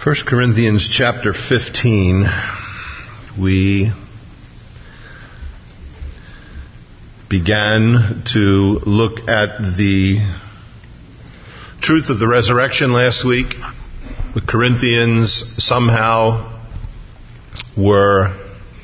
1 Corinthians chapter 15, we began to look at the truth of the resurrection last week. The Corinthians somehow were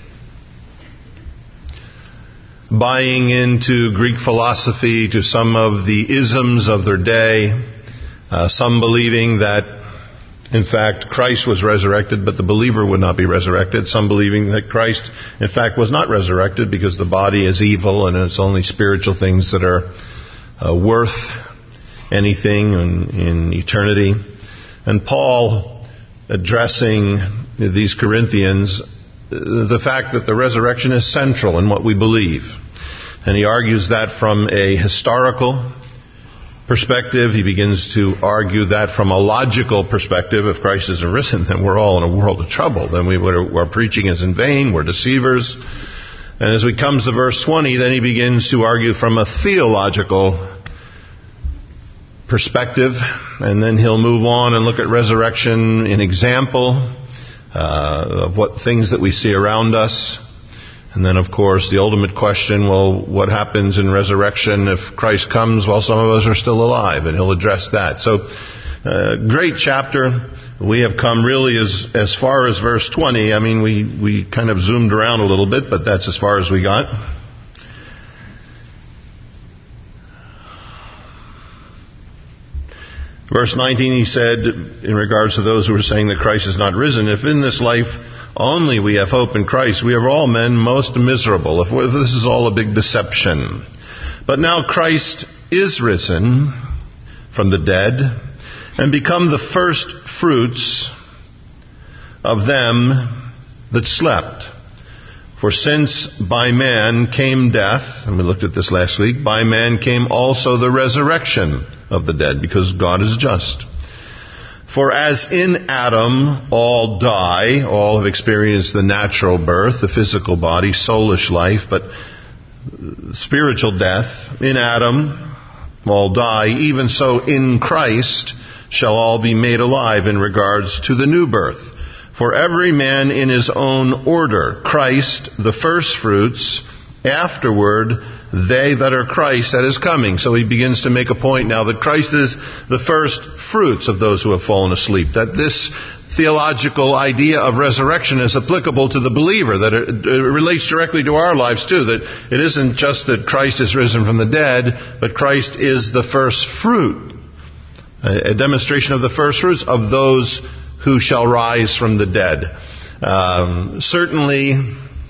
buying into Greek philosophy, to some of the isms of their day, some believing that in fact Christ was resurrected, but the believer would not be resurrected. Some believing that Christ in fact was not resurrected because the body is evil and it's only spiritual things that are worth anything in eternity. And Paul, addressing these Corinthians, the fact that the resurrection is central in what we believe. And he argues that from a historical perspective. He begins to argue that from a logical perspective. If Christ isn't risen, then we're all in a world of trouble. Then our preaching is in vain. We're deceivers. And as we come to verse 20, then he begins to argue from a theological perspective. And then he'll move on and look at resurrection in example of what things that we see around us. And then, of course, the ultimate question, well, what happens in resurrection if Christ comes while some of us are still alive? And he'll address that. So, great chapter. We have come really as far as verse 20. I mean, we kind of zoomed around a little bit, but that's as far as we got. Verse 19, he said, in regards to those who are saying that Christ is not risen, if in this life only we have hope in Christ, we are all men most miserable, if this is all a big deception. But now Christ is risen from the dead and become the first fruits of them that slept. For since by man came death, and we looked at this last week, by man came also the resurrection of the dead, because God is just. For as in Adam all die, all have experienced the natural birth, the physical body, soulish life, but spiritual death. In Adam all die, even so in Christ shall all be made alive in regards to the new birth. For every man in his own order, Christ the firstfruits, afterward they that are Christ that is coming. So he begins to make a point now that Christ is the first fruits of those who have fallen asleep. That this theological idea of resurrection is applicable to the believer, that it relates directly to our lives too, that it isn't just that Christ is risen from the dead, but Christ is the first fruit, a demonstration of the first fruits of those who shall rise from the dead. Certainly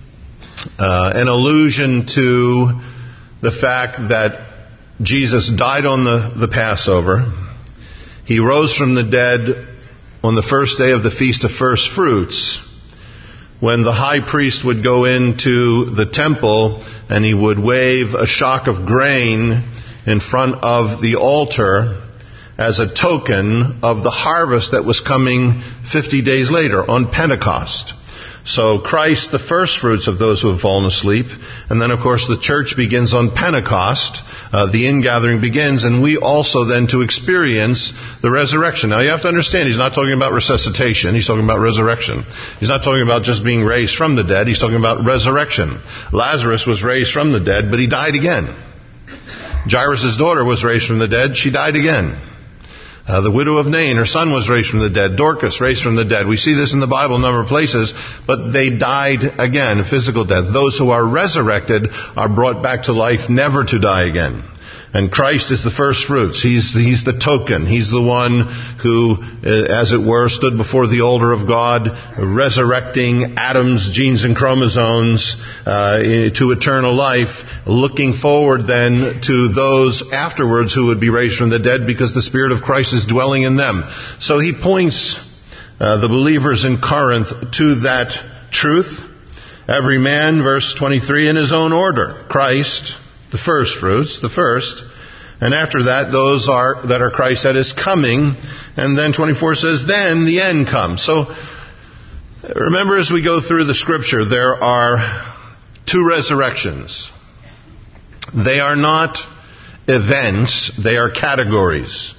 an allusion to the fact that Jesus died on the Passover. He rose from the dead on the first day of the Feast of First Fruits, when the high priest would go into the temple and he would wave a shock of grain in front of the altar as a token of the harvest that was coming 50 days later on Pentecost. So Christ, the first fruits of those who have fallen asleep. And then, of course, the church begins on Pentecost. The ingathering begins, and we also then to experience the resurrection. Now, you have to understand, he's not talking about resuscitation. He's talking about resurrection. He's not talking about just being raised from the dead. He's talking about resurrection. Lazarus was raised from the dead, but he died again. Jairus' daughter was raised from the dead. She died again. The widow of Nain, her son was raised from the dead. Dorcas raised from the dead. We see this in the Bible in a number of places, but they died again, physical death. Those who are resurrected are brought back to life, never to die again. And Christ is the first fruits. He's the token. He's the one who, as it were, stood before the altar of God, resurrecting Adam's genes and chromosomes to eternal life, looking forward then to those afterwards who would be raised from the dead because the Spirit of Christ is dwelling in them. So he points the believers in Corinth to that truth. Every man, verse 23, in his own order. Christ, the first fruits, the first. And after that, those that are Christ that is coming. And then 24 says, then the end comes. So remember, as we go through the Scripture, there are two resurrections. They are not events, they are categories.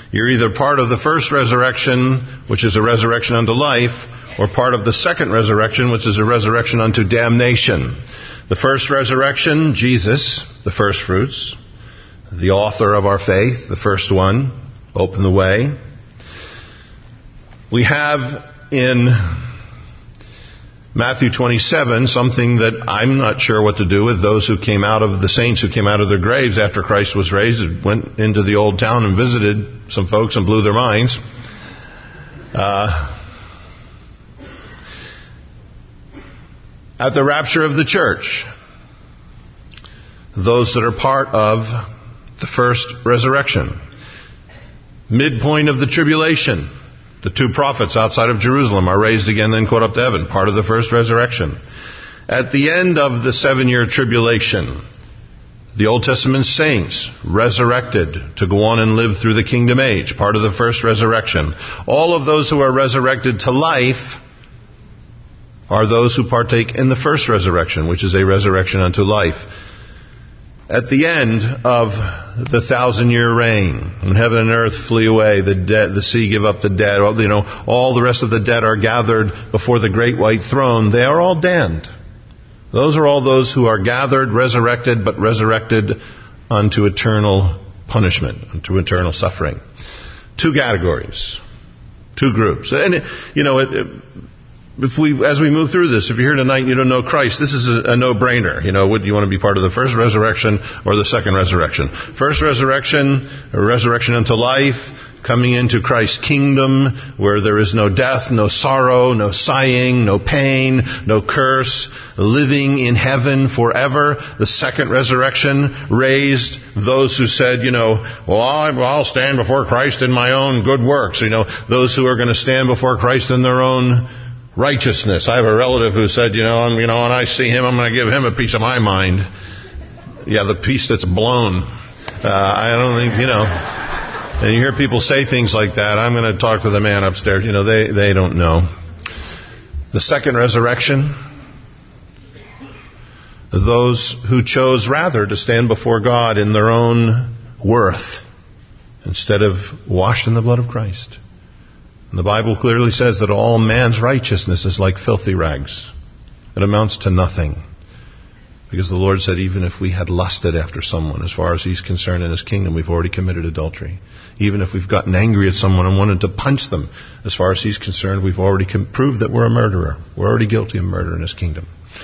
You're either part of the first resurrection, which is a resurrection unto life, or part of the second resurrection, which is a resurrection unto damnation. The first resurrection, Jesus, the first fruits, the author of our faith, the first one, opened the way. We have in Matthew 27 something that I'm not sure what to do with. Those who came out of the saints who came out of their graves after Christ was raised, went into the old town and visited some folks and blew their minds. At the rapture of the church, those that are part of the first resurrection, midpoint of the tribulation, the two prophets outside of Jerusalem are raised again, then caught up to heaven, part of the first resurrection. At the end of the 7-year tribulation, the Old Testament saints resurrected to go on and live through the kingdom age, part of the first resurrection. All of those who are resurrected to life are those who partake in the first resurrection, which is a resurrection unto life. At the end of the 1,000-year reign, when heaven and earth flee away, the sea give up the dead, all the rest of the dead are gathered before the great white throne, they are all damned. Those are all those who are gathered, resurrected, but resurrected unto eternal punishment, unto eternal suffering. Two categories, two groups. And, as we move through this, if you're here tonight and you don't know Christ, this is a no-brainer. Would you want to be part of the first resurrection or the second resurrection? First resurrection, a resurrection unto life, coming into Christ's kingdom where there is no death, no sorrow, no sighing, no pain, no curse, living in heaven forever. The second resurrection raised those who said, I'll stand before Christ in my own good works. Those who are going to stand before Christ in their own righteousness. I have a relative who said, when I see him, I'm going to give him a piece of my mind. Yeah, the piece that's blown. I don't think, and you hear people say things like that. I'm going to talk to the man upstairs. They don't know. The second resurrection, those who chose rather to stand before God in their own worth instead of washed in the blood of Christ. And the Bible clearly says that all man's righteousness is like filthy rags. It amounts to nothing. Because the Lord said, even if we had lusted after someone, as far as He's concerned in His kingdom, we've already committed adultery. Even if we've gotten angry at someone and wanted to punch them, as far as He's concerned, we've already proved that we're a murderer. We're already guilty of murder in His kingdom.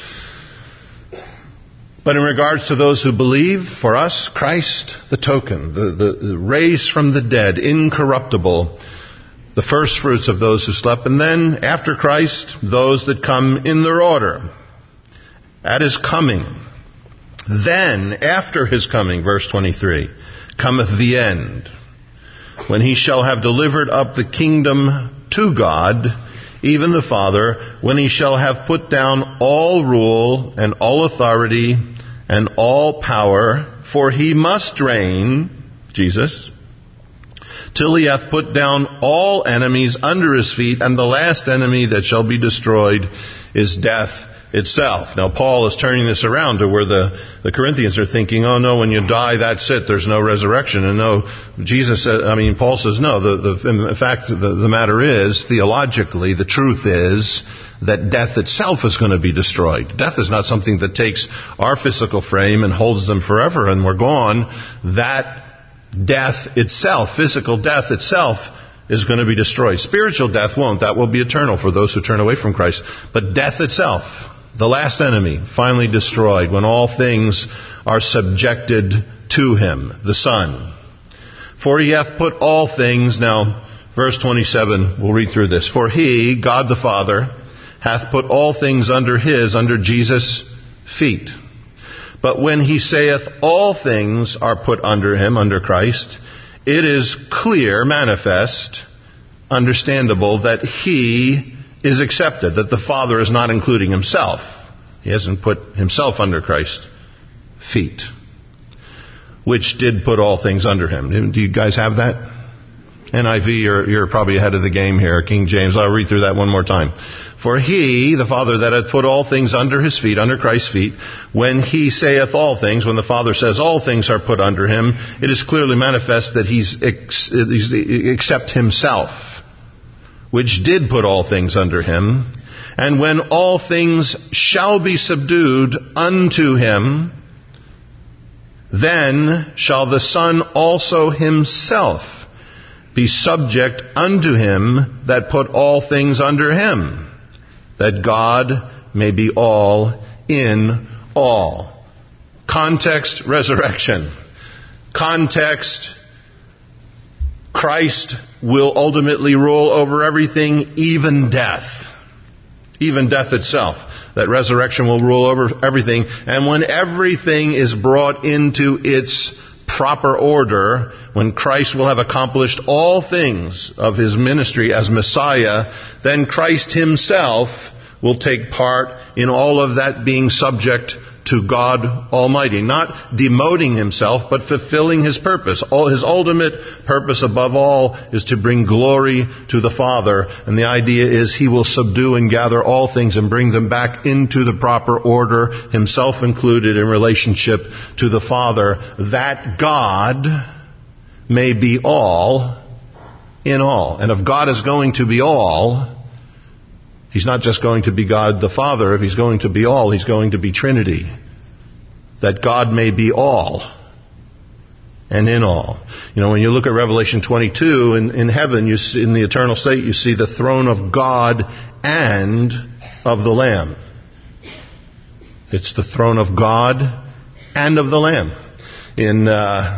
But in regards to those who believe, for us, Christ, the token, the raised from the dead, incorruptible, the first fruits of those who slept, and then, after Christ, those that come in their order. At His coming. Then, after His coming, verse 23, cometh the end, when He shall have delivered up the kingdom to God, even the Father, when He shall have put down all rule and all authority and all power, for He must reign, Jesus, till He hath put down all enemies under His feet, and the last enemy that shall be destroyed is death itself. Now Paul is turning this around to where the Corinthians are thinking, oh no, when you die, that's it, there's no resurrection. And no, Paul says no. In fact, the matter is, theologically, the truth is that death itself is going to be destroyed. Death is not something that takes our physical frame and holds them forever and we're gone. That death itself, physical death itself, is going to be destroyed. Spiritual death won't. That will be eternal for those who turn away from Christ. But death itself, the last enemy, finally destroyed when all things are subjected to Him, the Son. For He hath put all things, now verse 27, we'll read through this. For He, God the Father, hath put all things under Jesus' feet. But when He saith all things are put under Him, under Christ, it is clear, manifest, understandable that He is accepted, that the Father is not including Himself. He hasn't put Himself under Christ's feet, which did put all things under Him. Do you guys have that? NIV, you're probably ahead of the game here. King James, I'll read through that one more time. For he, the Father, that hath put all things under his feet, under Christ's feet, when he saith all things, when the Father says all things are put under him, it is clearly manifest that he's except himself, which did put all things under him. And when all things shall be subdued unto him, then shall the Son also himself be subject unto him that put all things under him, that God may be all in all. Context, resurrection. Context, Christ will ultimately rule over everything, even death. Even death itself. That resurrection will rule over everything. And when everything is brought into its proper order, when Christ will have accomplished all things of his ministry as Messiah, then Christ himself will take part in all of that, being subject to God Almighty. Not demoting himself, but fulfilling his purpose. His ultimate purpose above all is to bring glory to the Father. And the idea is he will subdue and gather all things and bring them back into the proper order, himself included in relationship to the Father, that God may be all in all. And if God is going to be all, he's not just going to be God the Father. If he's going to be all, he's going to be Trinity. That God may be all and in all. You know, when you look at Revelation 22, in heaven, you see, in the eternal state, you see the throne of God and of the Lamb. It's the throne of God and of the Lamb. In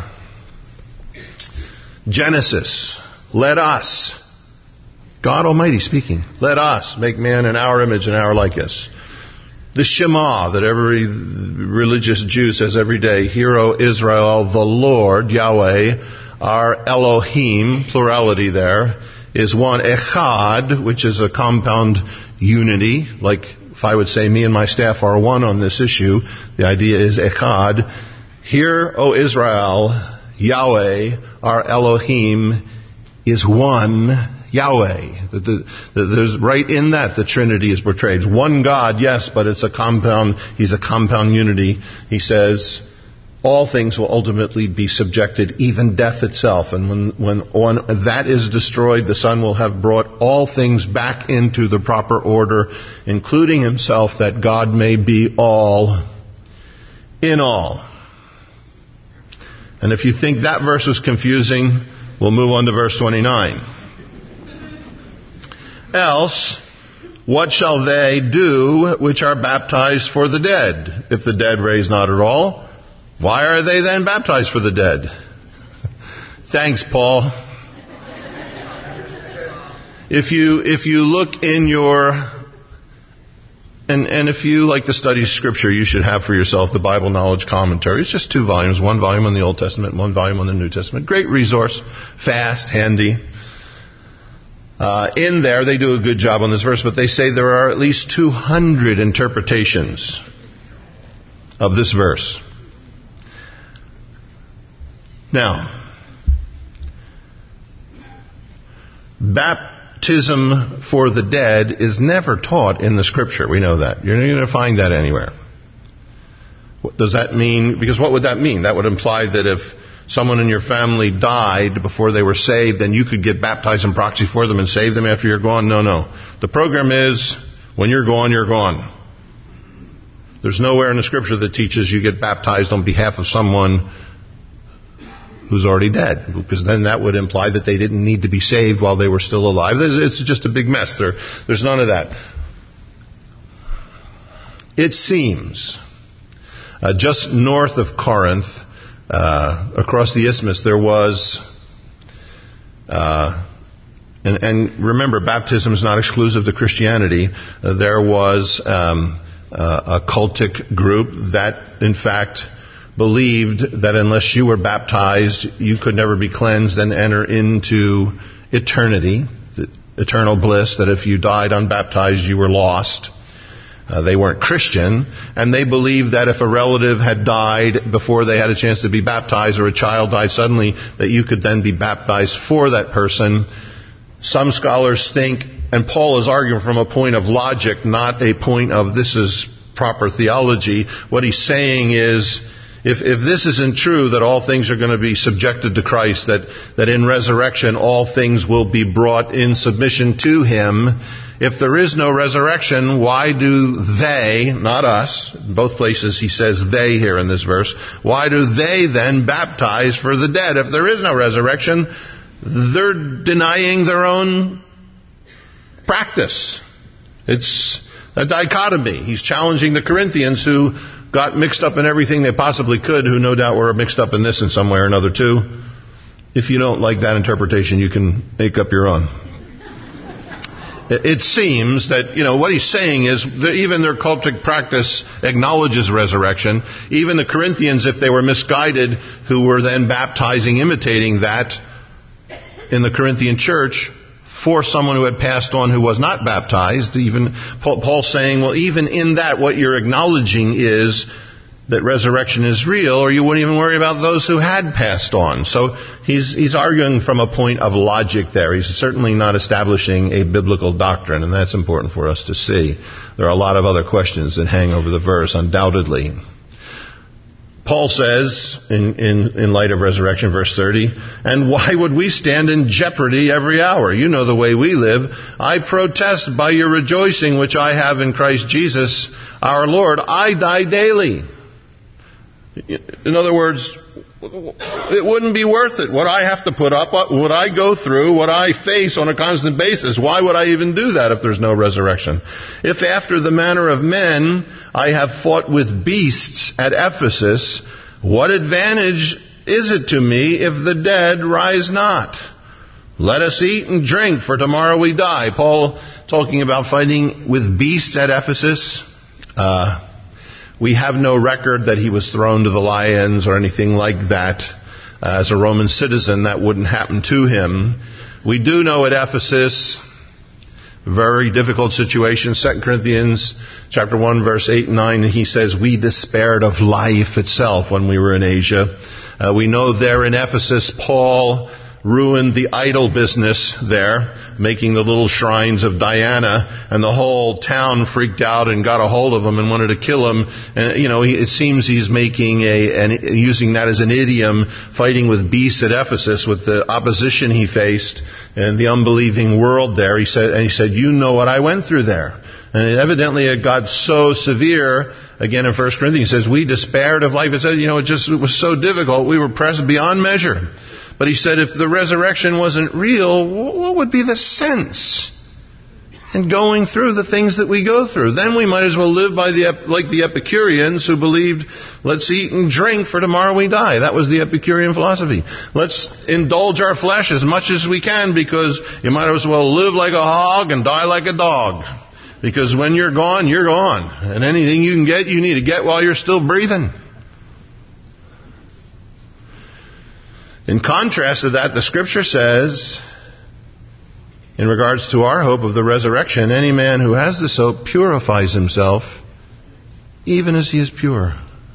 Genesis, let us, God Almighty speaking, let us make man in our image and our likeness. The Shema that every religious Jew says every day, Hear, O Israel, the Lord, Yahweh, our Elohim, plurality there, is one. Echad, which is a compound unity, like if I would say me and my staff are one on this issue, the idea is Echad. Hear, O Israel, Yahweh, our Elohim, is one Yahweh. There's right in that the Trinity is portrayed. One God, yes, but it's a compound. He's a compound unity. He says all things will ultimately be subjected, even death itself. And when that is destroyed, the Son will have brought all things back into the proper order, including himself, that God may be all in all. And if you think that verse is confusing, we'll move on to verse 29. Else, what shall they do which are baptized for the dead? If the dead raise not at all, why are they then baptized for the dead? Thanks, Paul. If you look in your, and if you like to study Scripture, you should have for yourself the Bible Knowledge Commentary. It's just 2 volumes, 1 volume on the Old Testament, 1 volume on the New Testament. Great resource, fast, handy. In there, they do a good job on this verse, but they say there are at least 200 interpretations of this verse. Now, baptism for the dead is never taught in the Scripture. We know that. You're not going to find that anywhere. What does that mean? Because what would that mean? That would imply that if someone in your family died before they were saved, then you could get baptized in proxy for them and save them after you're gone. No. The program is, when you're gone, you're gone. There's nowhere in the Scripture that teaches you get baptized on behalf of someone who's already dead, because then that would imply that they didn't need to be saved while they were still alive. It's just a big mess. There's none of that. It seems, just north of Corinth, across the isthmus, there was, and remember, baptism is not exclusive to Christianity. There was a cultic group that, in fact, believed that unless you were baptized, you could never be cleansed and enter into eternity, eternal bliss, that if you died unbaptized, you were lost. They weren't Christian, and they believed that if a relative had died before they had a chance to be baptized, or a child died suddenly, that you could then be baptized for that person. Some scholars think, and Paul is arguing from a point of logic, not a point of this is proper theology. What he's saying is, if this isn't true, that all things are going to be subjected to Christ, that in resurrection all things will be brought in submission to Him, if there is no resurrection, why do they, not us, in both places he says they here in this verse, why do they then baptize for the dead? If there is no resurrection, they're denying their own practice. It's a dichotomy. He's challenging the Corinthians, who got mixed up in everything they possibly could, who no doubt were mixed up in this in some way or another too. If you don't like that interpretation, you can make up your own. It seems that, what he's saying is that even their cultic practice acknowledges resurrection. Even the Corinthians, if they were misguided, who were then baptizing, imitating that in the Corinthian church for someone who had passed on who was not baptized, even Paul's saying, well, even in that, what you're acknowledging is that resurrection is real, or you wouldn't even worry about those who had passed on. So he's arguing from a point of logic there. He's certainly not establishing a biblical doctrine, and that's important for us to see. There are a lot of other questions that hang over the verse, undoubtedly. Paul says, in light of resurrection, verse 30, and why would we stand in jeopardy every hour? You know the way we live. I protest by your rejoicing which I have in Christ Jesus our Lord. I die daily. In other words, it wouldn't be worth it. What I have to put up, what I go through, what I face on a constant basis. Why would I even do that if there's no resurrection? If after the manner of men I have fought with beasts at Ephesus, what advantage is it to me if the dead rise not? Let us eat and drink, for tomorrow we die. Paul talking about fighting with beasts at Ephesus. We have no record that he was thrown to the lions or anything like that. As a Roman citizen, that wouldn't happen to him. We do know at Ephesus, very difficult situation. 2 Corinthians chapter 1, verse 8 and 9, he says, we despaired of life itself when we were in Asia. We know there in Ephesus, Paul ruined the idol business there, making the little shrines of Diana, and the whole town freaked out and got a hold of him and wanted to kill him. And it seems he's making and using that as an idiom, fighting with beasts at Ephesus with the opposition he faced and the unbelieving world there. He said, you know what I went through there. And evidently it got so severe. Again, in 1 Corinthians, he says, we despaired of life. It said, it was so difficult. We were pressed beyond measure. But he said, if the resurrection wasn't real, what would be the sense in going through the things that we go through? Then we might as well live like the Epicureans, who believed, let's eat and drink, for tomorrow we die. That was the Epicurean philosophy. Let's indulge our flesh as much as we can, because you might as well live like a hog and die like a dog. Because when you're gone, you're gone. And anything you can get, you need to get while you're still breathing. In contrast to that, the Scripture says, in regards to our hope of the resurrection, any man who has this hope purifies himself, even as he is pure.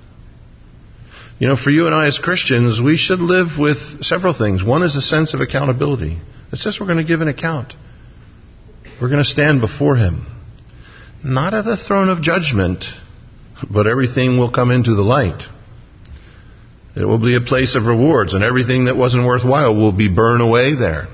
For you and I as Christians, we should live with several things. One is a sense of accountability. It says we're going to give an account. We're going to stand before Him. Not at the throne of judgment, but everything will come into the light. It will be a place of rewards, and everything that wasn't worthwhile will be burned away there.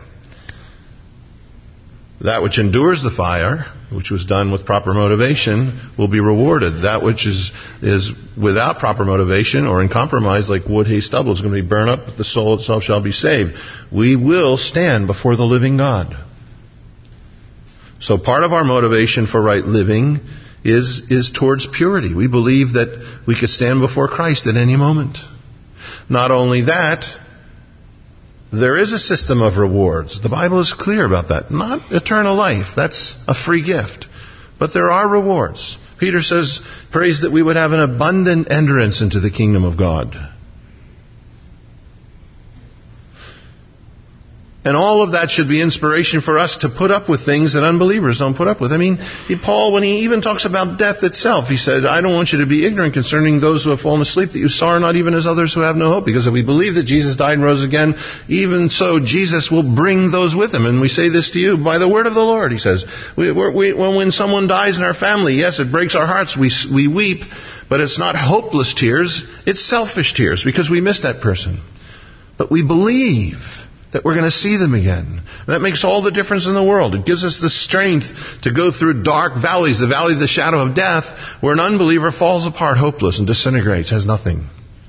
That which endures the fire, which was done with proper motivation, will be rewarded. That which is without proper motivation or in compromise, like wood, hay, stubble, is going to be burned up, but the soul itself shall be saved. We will stand before the living God. So part of our motivation for right living is towards purity. We believe that we could stand before Christ at any moment. Not only that, there is a system of rewards. The Bible is clear about that. Not eternal life. That's a free gift. But there are rewards. Peter says, prays that we would have an abundant entrance into the kingdom of God. And all of that should be inspiration for us to put up with things that unbelievers don't put up with. I mean, Paul, when he even talks about death itself, he said, I don't want you to be ignorant concerning those who have fallen asleep, that you sorrow not even as others who have no hope. Because if we believe that Jesus died and rose again, even so Jesus will bring those with him. And we say this to you by the word of the Lord, he says. When someone dies in our family, yes, it breaks our hearts. We weep, but it's not hopeless tears. It's selfish tears because we miss that person. But we believe that we're going to see them again. That makes all the difference in the world. It gives us the strength to go through dark valleys, the valley of the shadow of death, where an unbeliever falls apart hopeless and disintegrates, has nothing.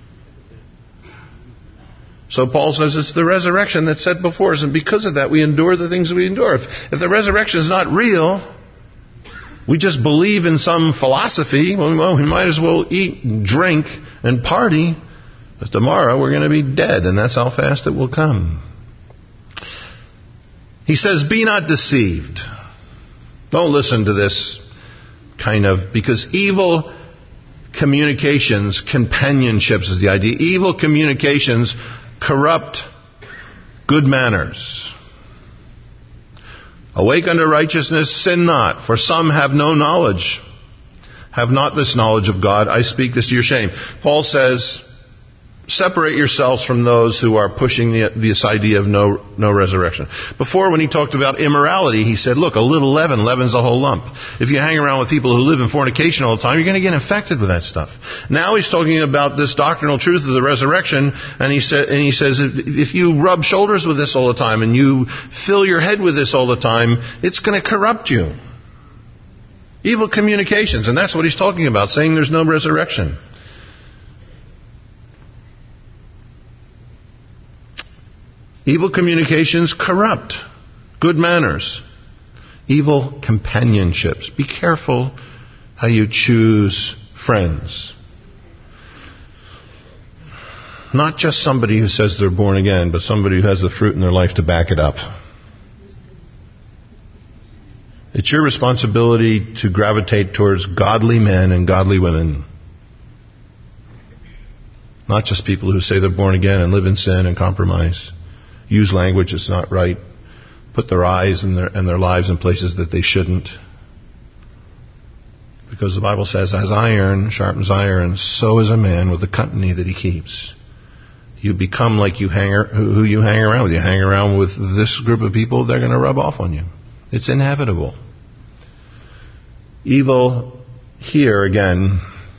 So Paul says it's the resurrection that's set before us, and because of that we endure the things we endure. If the resurrection is not real, we just believe in some philosophy, well, we might as well eat, drink, and party, because tomorrow we're going to be dead, and that's how fast it will come. He says, be not deceived. Don't listen to this because evil communications, companionships is the idea. Evil communications corrupt good manners. Awake unto righteousness, sin not, for some have no knowledge. Have not this knowledge of God. I speak this to your shame. Paul says, separate yourselves from those who are pushing this idea of no resurrection. Before, when he talked about immorality, he said, look, a little leaven leavens the whole lump. If you hang around with people who live in fornication all the time, you're going to get infected with that stuff. Now he's talking about this doctrinal truth of the resurrection, and he says, if you rub shoulders with this all the time, and you fill your head with this all the time, it's going to corrupt you. Evil communications, and that's what he's talking about, saying there's no resurrection. Evil communications corrupt good manners. Evil companionships. Be careful how you choose friends. Not just somebody who says they're born again, but somebody who has the fruit in their life to back it up. It's your responsibility to gravitate towards godly men and godly women. Not just people who say they're born again and live in sin and compromise. Use language that's not right. Put their eyes and their lives in places that they shouldn't. Because the Bible says, as iron sharpens iron, so is a man with the company that he keeps. You become like who you hang around with. You hang around with this group of people, they're going to rub off on you. It's inevitable. Evil here again,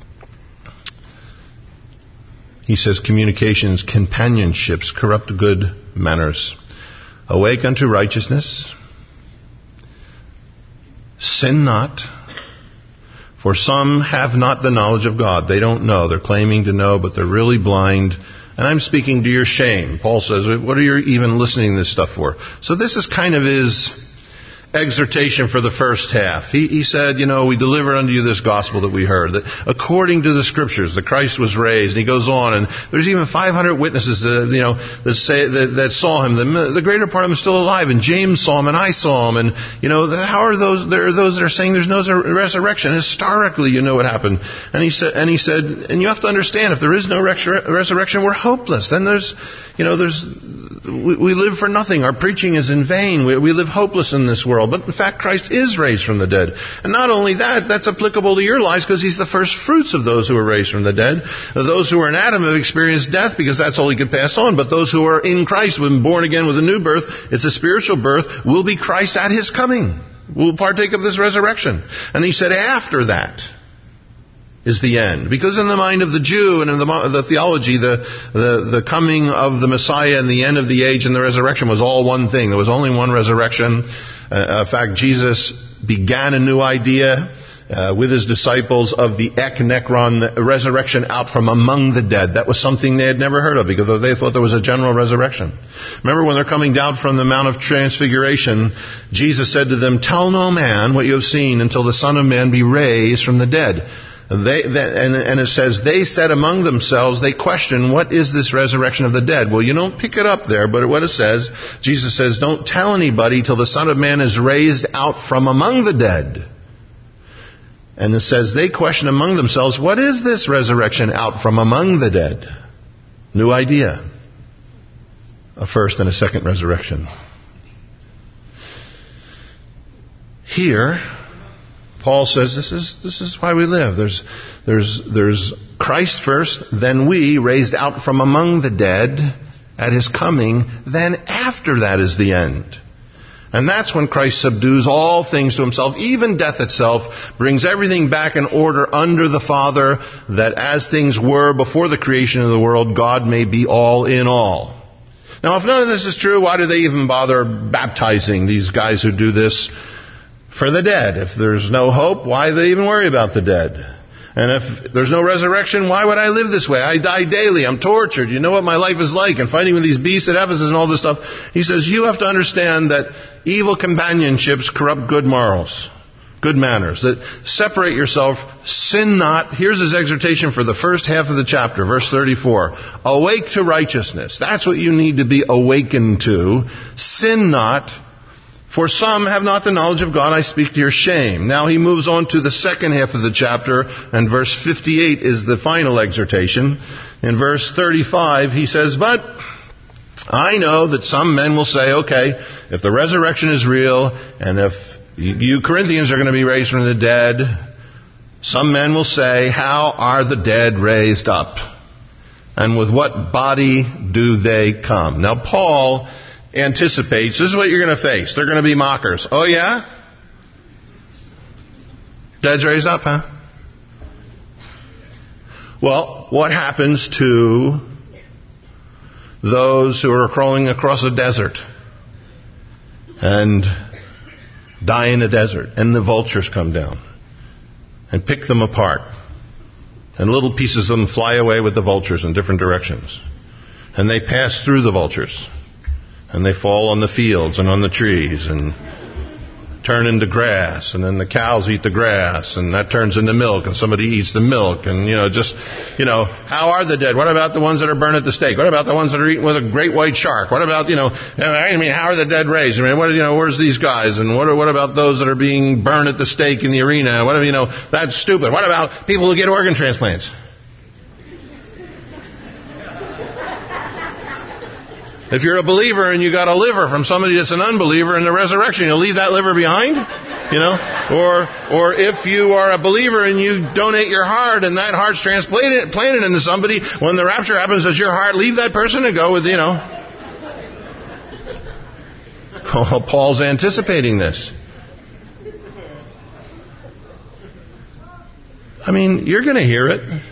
he says communications, companionships, corrupt good manners. Awake unto righteousness. Sin not. For some have not the knowledge of God. They don't know. They're claiming to know, but they're really blind. And I'm speaking to your shame. Paul says, what are you even listening to this stuff for? So this is kind of his exhortation for the first half. He said, we delivered unto you this gospel that we heard, that according to the Scriptures, that Christ was raised. And he goes on, and there's even 500 witnesses that saw him. The greater part of them are still alive, and James saw him, and I saw him. And how are those? There are those that are saying there's no resurrection. Historically, you know what happened. And he said, and you have to understand, if there is no resurrection, we're hopeless. Then we live for nothing. Our preaching is in vain. We live hopeless in this world. But in fact, Christ is raised from the dead. And not only that, that's applicable to your lives because he's the first fruits of those who are raised from the dead. Those who are in Adam have experienced death because that's all he could pass on. But those who are in Christ, when born again with a new birth, it's a spiritual birth, will be Christ at his coming. Will partake of this resurrection. And he said after that is the end. Because in the mind of the Jew and in the theology, the coming of the Messiah and the end of the age and the resurrection was all one thing. There was only one resurrection. In fact, Jesus began a new idea with his disciples of the ek nekron, the resurrection out from among the dead. That was something they had never heard of because they thought there was a general resurrection. Remember when they're coming down from the Mount of Transfiguration, Jesus said to them, tell no man what you have seen until the Son of Man be raised from the dead. And it says, they said among themselves, they question, what is this resurrection of the dead? Well, you don't pick it up there, but what it says, Jesus says, don't tell anybody till the Son of Man is raised out from among the dead. And it says, they question among themselves, what is this resurrection out from among the dead? New idea. a first and a second resurrection. Here, Paul says this is why we live. There's Christ first, then we, raised out from among the dead at His coming, then after that is the end. And that's when Christ subdues all things to Himself, even death itself, brings everything back in order under the Father, that as things were before the creation of the world, God may be all in all. Now, if none of this is true, why do they even bother baptizing these guys who do this for the dead? If there's no hope, why do they even worry about the dead? And if there's no resurrection, why would I live this way? I die daily. I'm tortured. You know what my life is like. And fighting with these beasts at Ephesus and all this stuff. He says, you have to understand that evil companionships corrupt good morals, good manners. That separate yourself, sin not. Here's his exhortation for the first half of the chapter, verse 34. Awake to righteousness. That's what you need to be awakened to. Sin not. For some have not the knowledge of God, I speak to your shame. Now he moves on to the second half of the chapter, and verse 58 is the final exhortation. In verse 35, he says, but I know that some men will say, okay, if the resurrection is real, and if you Corinthians are going to be raised from the dead, some men will say, how are the dead raised up? And with what body do they come? Now Paul anticipates, this is what you're going to face. They're going to be mockers. Oh yeah? Dead's raised up, huh? Well, what happens to those who are crawling across a desert and die in the desert, and the vultures come down and pick them apart, and little pieces of them fly away with the vultures in different directions, and they pass through the vultures, and they fall on the fields and on the trees and turn into grass, and then the cows eat the grass, and that turns into milk, and somebody eats the milk, and how are the dead? What about the ones that are burned at the stake? What about the ones that are eaten with a great white shark? What about, how are the dead raised? Where's these guys? And what about those that are being burned at the stake in the arena? That's stupid. What about people who get organ transplants? If you're a believer and you got a liver from somebody that's an unbeliever in the resurrection, you'll leave that liver behind? Or if you are a believer and you donate your heart and that heart's planted into somebody, when the rapture happens, does your heart leave that person and go with, Paul's anticipating this. You're going to hear it.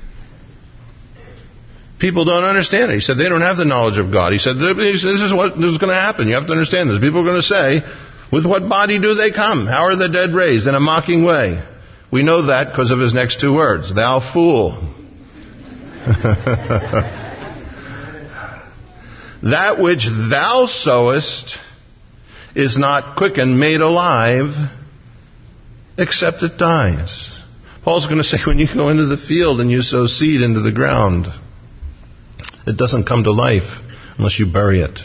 People don't understand it. He said they don't have the knowledge of God. He said this is what is going to happen. You have to understand this. People are going to say, with what body do they come? How are the dead raised? In a mocking way. We know that because of his next two words. Thou fool. That which thou sowest is not quickened, made alive, except it dies. Paul's going to say, when you go into the field and you sow seed into the ground, it doesn't come to life unless you bury it.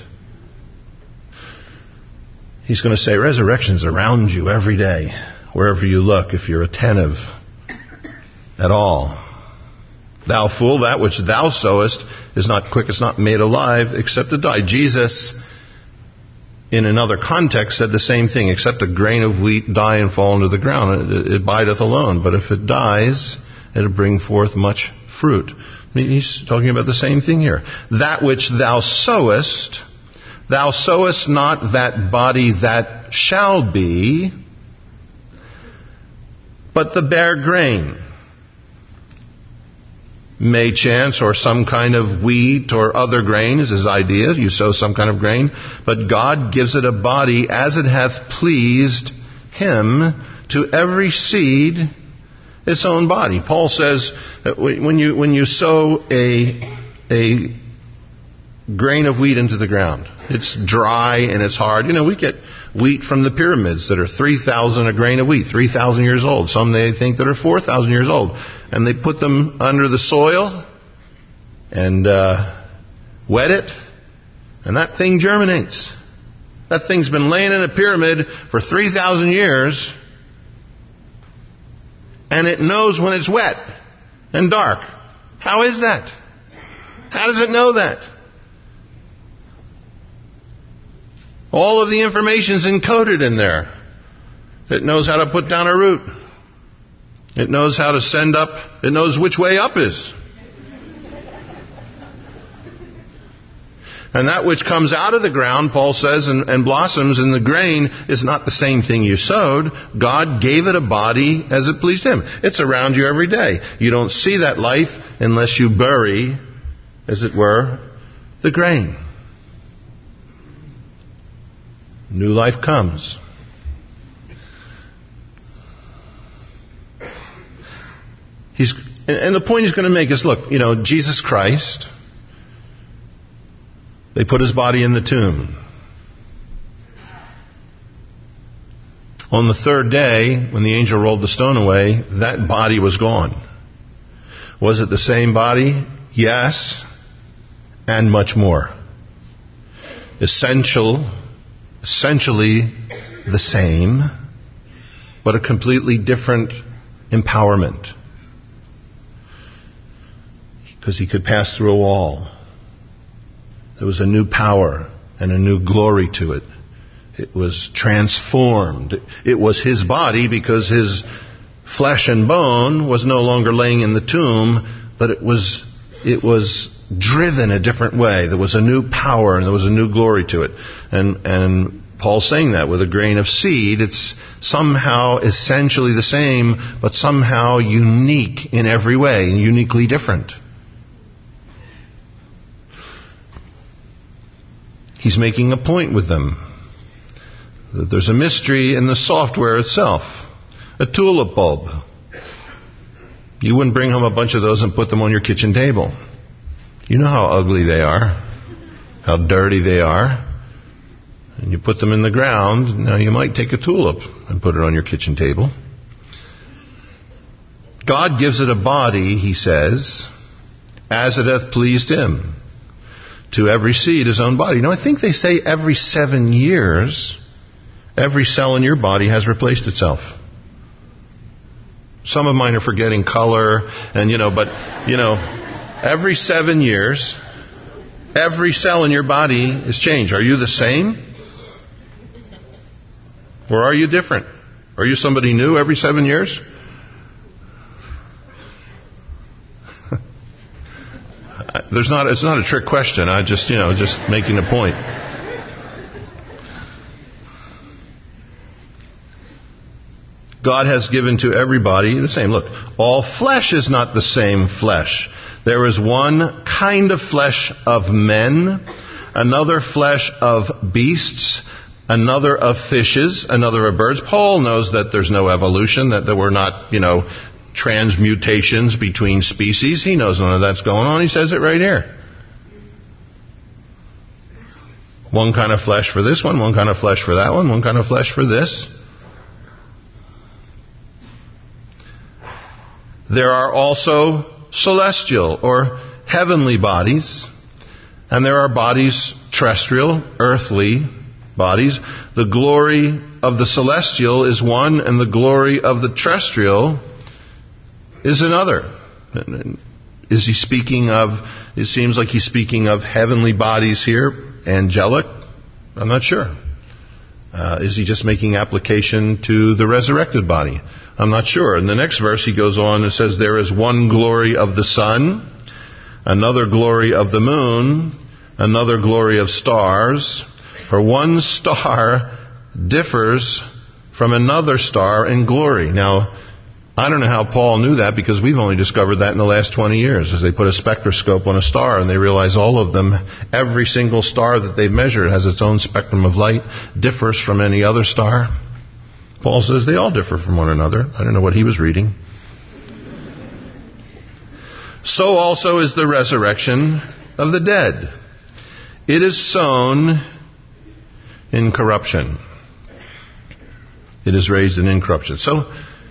He's going to say resurrection's around you every day, wherever you look, if you're attentive at all. Thou fool, that which thou sowest is not quick, it's not made alive, except to die. Jesus, in another context, said the same thing. Except a grain of wheat die and fall into the ground, it bideth alone. But if it dies, it'll bring forth much fruit. He's talking about the same thing here. That which thou sowest not that body that shall be, but the bare grain. May chance, or some kind of wheat or other grain is his idea. You sow some kind of grain. But God gives it a body as it hath pleased him, to every seed its own body. Paul says that when you sow a grain of wheat into the ground, it's dry and it's hard. We get wheat from the pyramids that are 3,000 a grain of wheat, 3,000 years old. Some they think that are 4,000 years old. And they put them under the soil and wet it, and that thing germinates. That thing's been laying in a pyramid for 3,000 years, and it knows when it's wet and dark. How is that? How does it know that? All of the information's encoded in there. It knows how to put down a root. It knows how to send up. It knows which way up is. And that which comes out of the ground, Paul says, and blossoms in the grain is not the same thing you sowed. God gave it a body as it pleased Him. It's around you every day. You don't see that life unless you bury, as it were, the grain. New life comes. And the point he's going to make is, look, Jesus Christ, they put His body in the tomb. On the third day, when the angel rolled the stone away, that body was gone. Was it the same body? Yes, and much more. Essentially the same, but a completely different empowerment. Because He could pass through a wall. There was a new power and a new glory to it. It was transformed. It was His body because His flesh and bone was no longer laying in the tomb, but it was driven a different way. There was a new power and there was a new glory to it. And Paul's saying that with a grain of seed, it's somehow essentially the same, but somehow unique in every way, uniquely different. He's making a point with them. That there's a mystery in the software itself. A tulip bulb. You wouldn't bring home a bunch of those and put them on your kitchen table. You know how ugly they are. How dirty they are. And you put them in the ground. Now you might take a tulip and put it on your kitchen table. God gives it a body, he says, as it hath pleased Him. To every seed his own body. I think they say every 7 years, every cell in your body has replaced itself. Some of mine are forgetting color, and every 7 years, every cell in your body is changed. Are you the same? Or are you different? Are you somebody new every 7 years? It's not a trick question. I just making a point. God has given to everybody the same. Look, all flesh is not the same flesh. There is one kind of flesh of men, another flesh of beasts, another of fishes, another of birds. Paul knows that there's no evolution, that we're not, transmutations between species. He knows none of that's going on. He says it right here. One kind of flesh for this one kind of flesh for that one kind of flesh for this. There are also celestial or heavenly bodies, and there are bodies, terrestrial, earthly bodies. The glory of the celestial is one, and the glory of the terrestrial is another. Is he speaking of, it seems like he's speaking of heavenly bodies here, angelic? I'm not sure. Is he just making application to the resurrected body? I'm not sure. In the next verse he goes on and says, there is one glory of the sun, another glory of the moon, another glory of stars. For one star differs from another star in glory. Now, I don't know how Paul knew that, because we've only discovered that in the last 20 years, as they put a spectroscope on a star and they realize all of them, every single star that they've measured has its own spectrum of light, differs from any other star. Paul says they all differ from one another. I don't know what he was reading. So also is the resurrection of the dead. It is sown in corruption. It is raised in incorruption. So,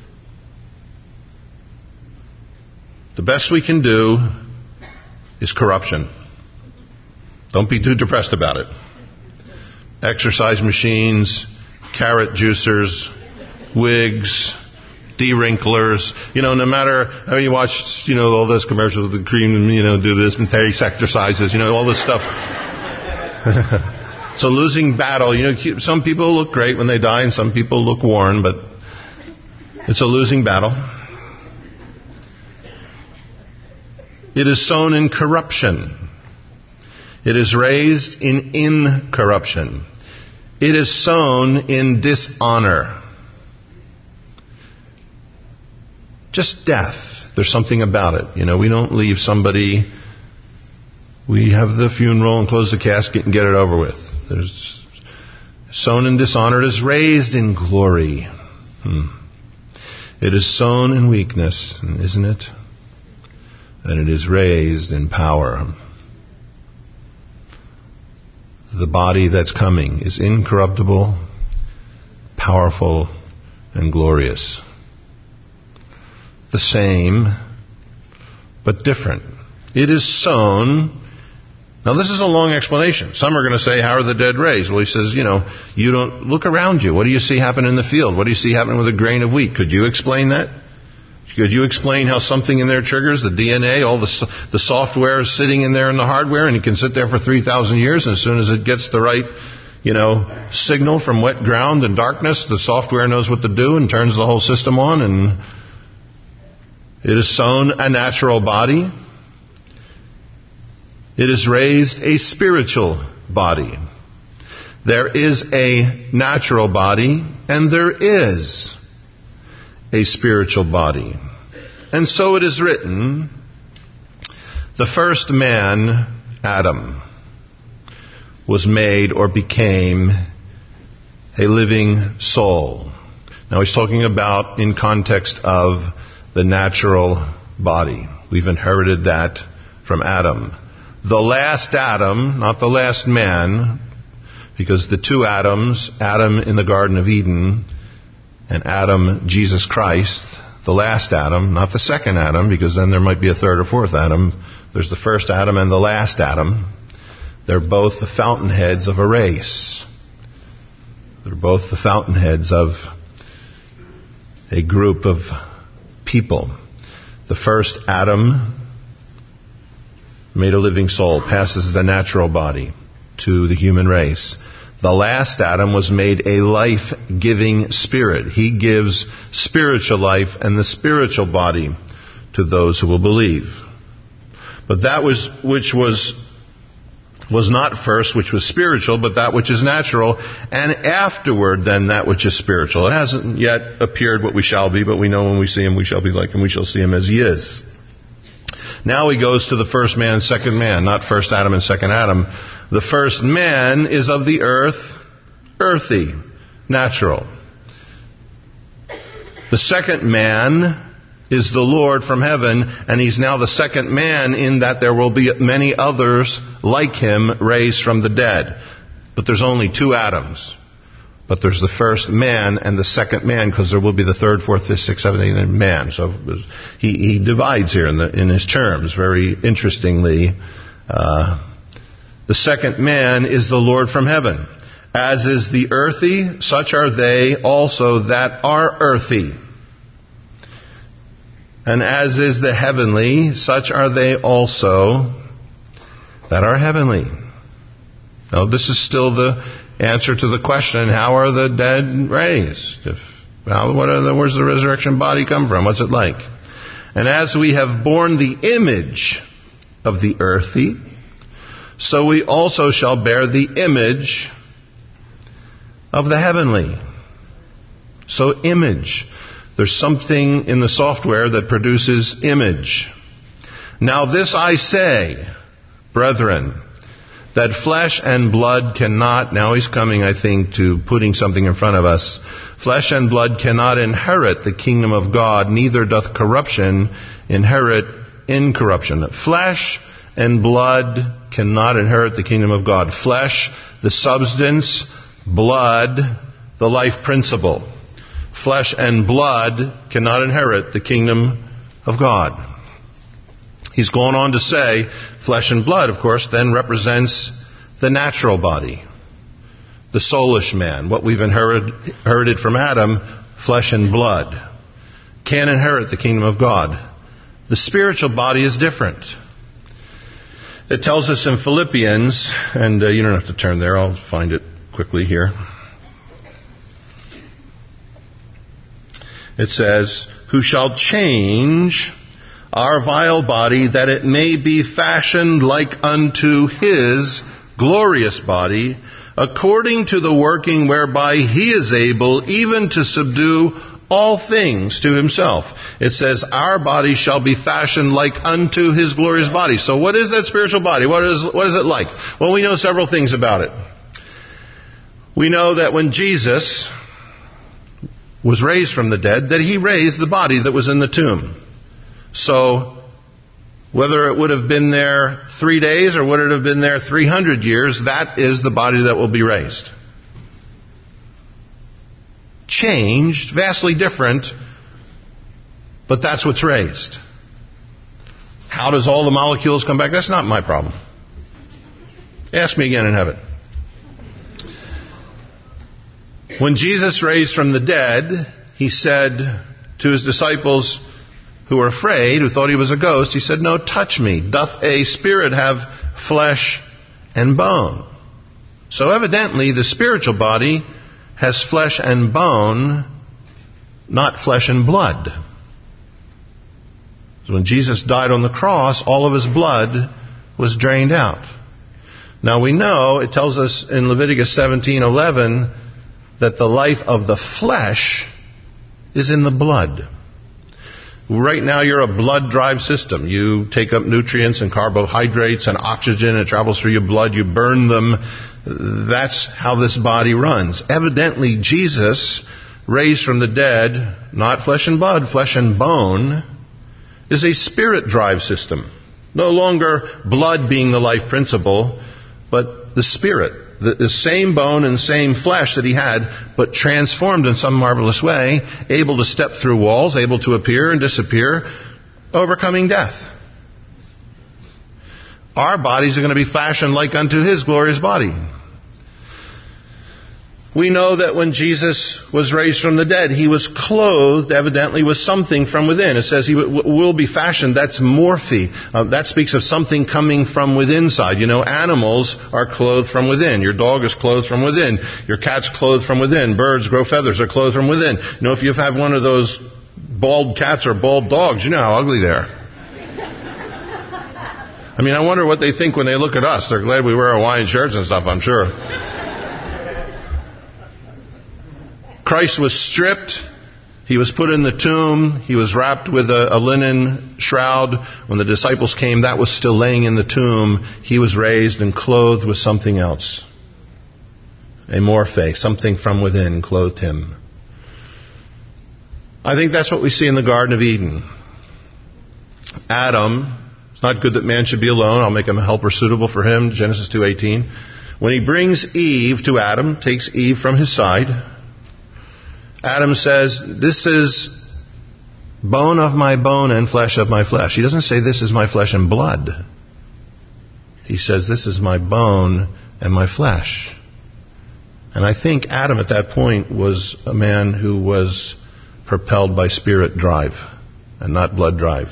the best we can do is corruption. Don't be too depressed about it. Exercise machines, carrot juicers, wigs, de-wrinklers. No matter how you watch, all those commercials with the cream, do this and face exercises, all this stuff. It's a losing battle. Some people look great when they die and some people look worn, but it's a losing battle. It is sown in corruption. It is raised in incorruption. It is sown in dishonor. Just death. There's something about it. We don't leave somebody. We have the funeral and close the casket and get it over with. There's sown in dishonor. It is raised in glory. It is sown in weakness, isn't it? And it is raised in power. The body that's coming is incorruptible, powerful, and glorious. The same, but different. It is sown. Now this is a long explanation. Some are going to say, how are the dead raised? Well, he says, you don't look around you. What do you see happen in the field? What do you see happen with a grain of wheat? Could you explain that? Could you explain how something in there triggers the DNA, all the software is sitting in there in the hardware, and it can sit there for 3,000 years, and as soon as it gets the right, signal from wet ground and darkness, the software knows what to do and turns the whole system on, and it is sown a natural body. It is raised a spiritual body. There is a natural body, and there is a spiritual body. And so it is written, the first man, Adam, was made or became a living soul. Now he's talking about in context of the natural body. We've inherited that from Adam. The last Adam, not the last man, because the two Adams, Adam in the Garden of Eden and Adam, Jesus Christ, the last Adam, not the second Adam, because then there might be a third or fourth Adam. There's the first Adam and the last Adam. They're both the fountainheads of a race. They're both the fountainheads of a group of people. The first Adam made a living soul, passes the natural body to the human race. The last Adam was made a life-giving spirit. He gives spiritual life and the spiritual body to those who will believe. But that which was not first, which was spiritual, but that which is natural, and afterward then that which is spiritual. It hasn't yet appeared what we shall be, but we know when we see him we shall be like him, we shall see him as he is. Now he goes to the first man and second man, not first Adam and second Adam. The first man is of the earth, earthy, natural. The second man is the Lord from heaven, and he's now the second man in that there will be many others like him raised from the dead. But there's only two Adams. But there's the first man and the second man, because there will be the third, fourth, fifth, sixth, seventh, eighth man. So he divides here in his terms very interestingly. The second man is the Lord from heaven. As is the earthy, such are they also that are earthy. And as is the heavenly, such are they also that are heavenly. Now this is still the answer to the question, how are the dead raised? Where's the resurrection body come from? What's it like? And as we have borne the image of the earthy, so we also shall bear the image of the heavenly. So image. There's something in the software that produces image. Now this I say, brethren, that flesh and blood cannot, now he's coming, I think, to putting something in front of us. Flesh and blood cannot inherit the kingdom of God, neither doth corruption inherit incorruption. Flesh and blood cannot inherit the kingdom of God. Flesh, the substance, blood, the life principle. Flesh and blood cannot inherit the kingdom of God. He's gone on to say, flesh and blood, of course, then represents the natural body, the soulish man, what we've inherited from Adam, flesh and blood. Can't inherit the kingdom of God. The spiritual body is different. It tells us in Philippians, and you don't have to turn there, I'll find it quickly here. It says, who shall change our vile body, that it may be fashioned like unto his glorious body, according to the working whereby he is able even to subdue all things to himself. It says, our body shall be fashioned like unto his glorious body. So what is that spiritual body? What is it like? Well, we know several things about it. We know that when Jesus was raised from the dead, that he raised the body that was in the tomb. So, whether it would have been there 3 days or would it have been there 300 years, that is the body that will be raised. Changed, vastly different, but that's what's raised. How does all the molecules come back? That's not my problem. Ask me again in heaven. When Jesus raised from the dead, he said to his disciples who were afraid, who thought he was a ghost, he said, no, touch me. Doth a spirit have flesh and bone? So evidently the spiritual body has flesh and bone, not flesh and blood. So when Jesus died on the cross, all of his blood was drained out. Now we know, it tells us in Leviticus 17:11, that the life of the flesh is in the blood. Right now you're a blood drive system. You take up nutrients and carbohydrates and oxygen. It travels through your blood. You burn them. That's how this body runs. Evidently, Jesus, raised from the dead, not flesh and blood, flesh and bone, is a spirit drive system. No longer blood being the life principle, but the spirit. The same bone and same flesh that he had, but transformed in some marvelous way, able to step through walls, able to appear and disappear, overcoming death. Our bodies are going to be fashioned like unto his glorious body. We know that when Jesus was raised from the dead, he was clothed, evidently, with something from within. It says he will be fashioned. That's morphe. That speaks of something coming from within side. You know, animals are clothed from within. Your dog is clothed from within. Your cat's clothed from within. Birds grow feathers, are clothed from within. You know, if you have one of those bald cats or bald dogs, you know how ugly they are. I mean, I wonder what they think when they look at us. They're glad we wear Hawaiian shirts and stuff, I'm sure. Christ was stripped. He was put in the tomb. He was wrapped with a linen shroud. When the disciples came, that was still laying in the tomb. He was raised and clothed with something else. A morphe, something from within, clothed him. I think that's what we see in the Garden of Eden. Adam, it's not good that man should be alone. I'll make him a helper suitable for him. Genesis 2:18. When he brings Eve to Adam, takes Eve from his side, Adam says, this is bone of my bone and flesh of my flesh. He doesn't say, this is my flesh and blood. He says, this is my bone and my flesh. And I think Adam at that point was a man who was propelled by spirit drive and not blood drive.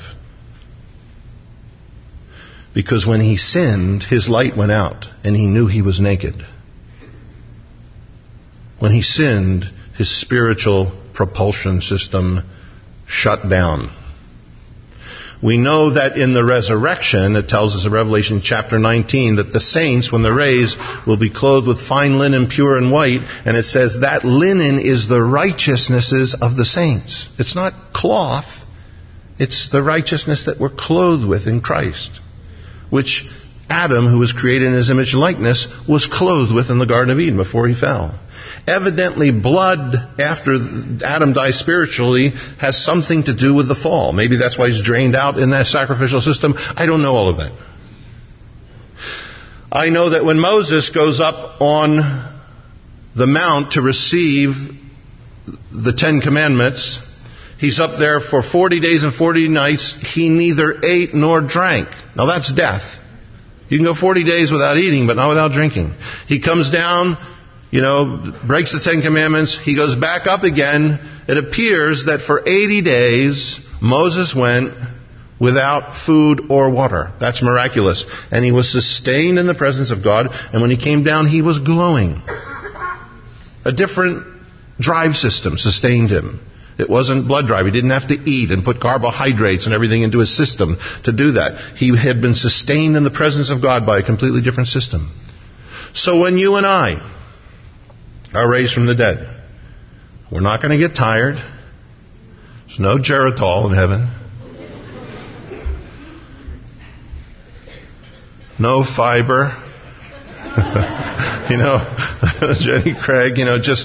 Because when he sinned, his light went out and he knew he was naked. When he sinned, his spiritual propulsion system shut down. We know that in the resurrection, it tells us in Revelation chapter 19, that the saints, when they're raised, will be clothed with fine linen, pure and white. And it says that linen is the righteousnesses of the saints. It's not cloth. It's the righteousness that we're clothed with in Christ, which Adam, who was created in his image and likeness, was clothed with in the Garden of Eden before he fell. Evidently, blood, after Adam dies spiritually, has something to do with the fall. Maybe that's why he's drained out in that sacrificial system. I don't know all of that. I know that when Moses goes up on the mount to receive the 10 Commandments, he's up there for 40 days and 40 nights. He neither ate nor drank. Now that's death. You can go 40 days without eating, but not without drinking. He comes down, breaks the 10 Commandments. He goes back up again. It appears that for 80 days, Moses went without food or water. That's miraculous. And he was sustained in the presence of God. And when he came down, he was glowing. A different drive system sustained him. It wasn't blood drive. He didn't have to eat and put carbohydrates and everything into his system to do that. He had been sustained in the presence of God by a completely different system. So when you and I are raised from the dead, we're not going to get tired. There's no Geritol in heaven. No fiber. Jenny Craig,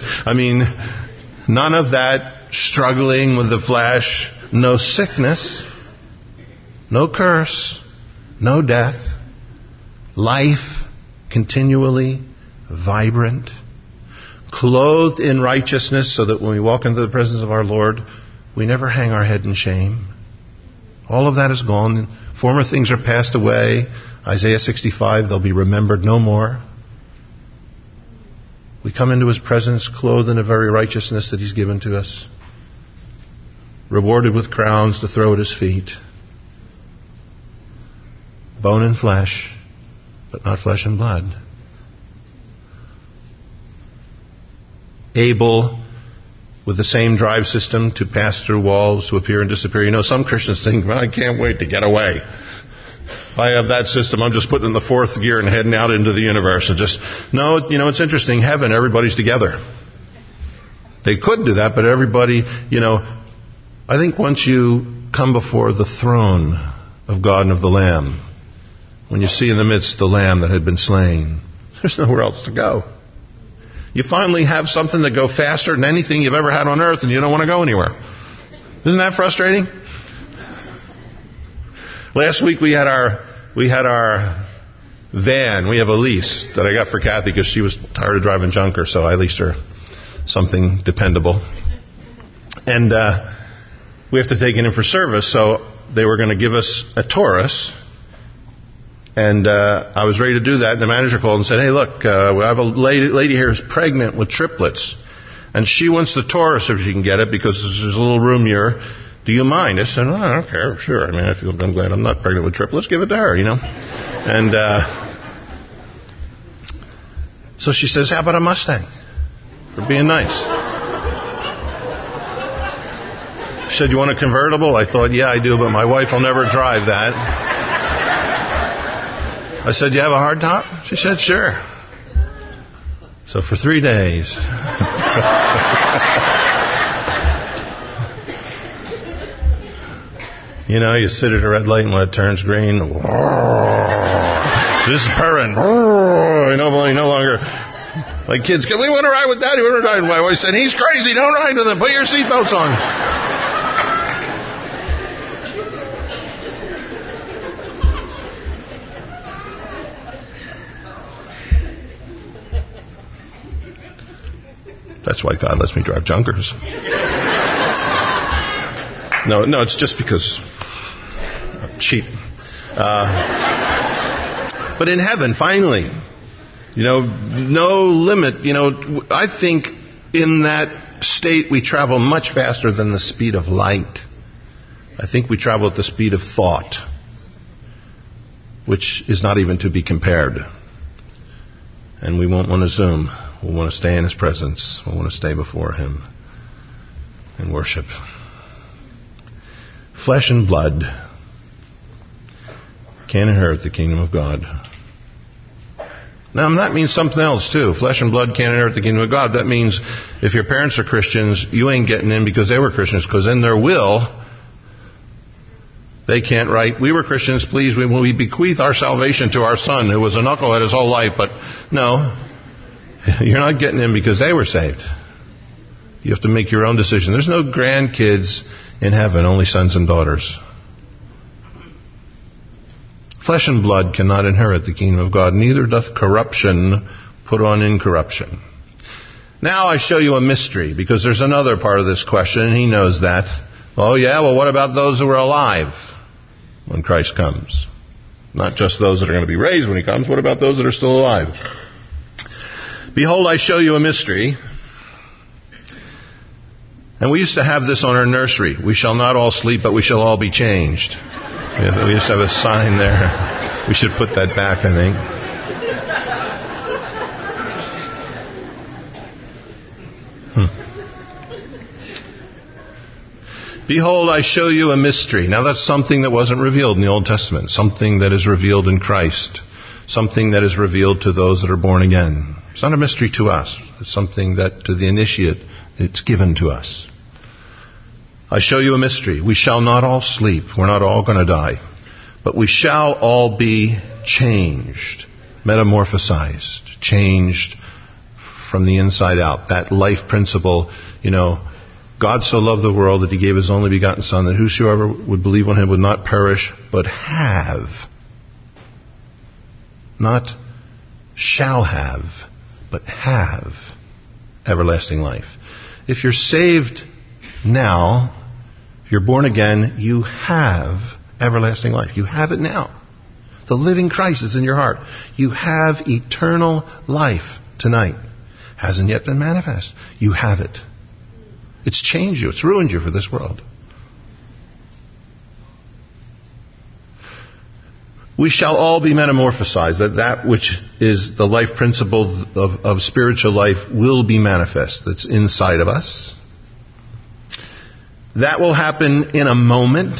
none of that struggling with the flesh. No sickness. No curse. No death. Life continually vibrant. Clothed in righteousness so that when we walk into the presence of our Lord, we never hang our head in shame. All of that is gone. Former things are passed away. Isaiah 65, they'll be remembered no more. We come into His presence clothed in the very righteousness that He's given to us. Rewarded with crowns to throw at His feet. Bone and flesh, but not flesh and blood. Able, with the same drive system, to pass through walls, to appear and disappear. Some Christians think, well, I can't wait to get away. If I have that system, I'm just putting in the fourth gear and heading out into the universe. It's interesting. Heaven, everybody's together. They could do that, but everybody, I think once you come before the throne of God and of the Lamb, when you see in the midst the Lamb that had been slain, there's nowhere else to go. You finally have something that go faster than anything you've ever had on earth, and you don't want to go anywhere. Isn't that frustrating? Last week we had our van. We have a lease that I got for Kathy because she was tired of driving junker, so I leased her something dependable. And we have to take it in for service, so they were going to give us a Taurus. And I was ready to do that, and the manager called and said, hey, look, we have a lady here who's pregnant with triplets, and she wants the Taurus if she can get it because there's a little room here. Do you mind? I said, I don't care, sure. I'm glad I'm not pregnant with triplets. Give it to her, And so she says, how about a Mustang? For being nice. She said, you want a convertible? I thought, yeah, I do, but my wife will never drive that. I said, you have a hard top? She said, sure. So for 3 days. You sit at a red light and when it turns green, this is purring. No longer. Like kids, we want to ride with Daddy. We want to ride with my wife. Said, he's crazy. Don't ride with him. Put your seatbelts on. That's why God lets me drive junkers. No, it's just because I'm cheap. But in heaven, finally, no limit. I think in that state we travel much faster than the speed of light. I think we travel at the speed of thought, which is not even to be compared. And we won't want to zoom. We'll want to stay in His presence. We'll want to stay before Him and worship. Flesh and blood can't inherit the kingdom of God. Now, that means something else, too. Flesh and blood can't inherit the kingdom of God. That means if your parents are Christians, you ain't getting in because they were Christians, because in their will, they can't write, we were Christians, please, we bequeath our salvation to our son, who was a knucklehead his whole life. But no, you're not getting in because they were saved. You have to make your own decision. There's no grandkids in heaven, only sons and daughters. Flesh and blood cannot inherit the kingdom of God, neither doth corruption put on incorruption. Now I show you a mystery, because there's another part of this question, and he knows that. Oh yeah, well what about those who are alive when Christ comes? Not just those that are going to be raised when He comes. What about those that are still alive? Behold, I show you a mystery. And we used to have this on our nursery. We shall not all sleep, but we shall all be changed. We just have a sign there. We should put that back, I think. Behold, I show you a mystery. Now that's something that wasn't revealed in the Old Testament. Something that is revealed in Christ. Something that is revealed to those that are born again. It's not a mystery to us. It's something that to the initiate, it's given to us. I show you a mystery. We shall not all sleep. We're not all going to die. But we shall all be changed, metamorphosized, changed from the inside out. That life principle, God so loved the world that he gave his only begotten Son, that whosoever would believe on him would not perish, but have. Not shall have, but have everlasting life. If you're saved now, if you're born again, you have everlasting life. You have it now. The living Christ is in your heart. You have eternal life tonight. Hasn't yet been manifest. You have it. It's changed you. It's ruined you for this world. We shall all be metamorphosized. That which is the life principle of spiritual life will be manifest. That's inside of us. That will happen in a moment.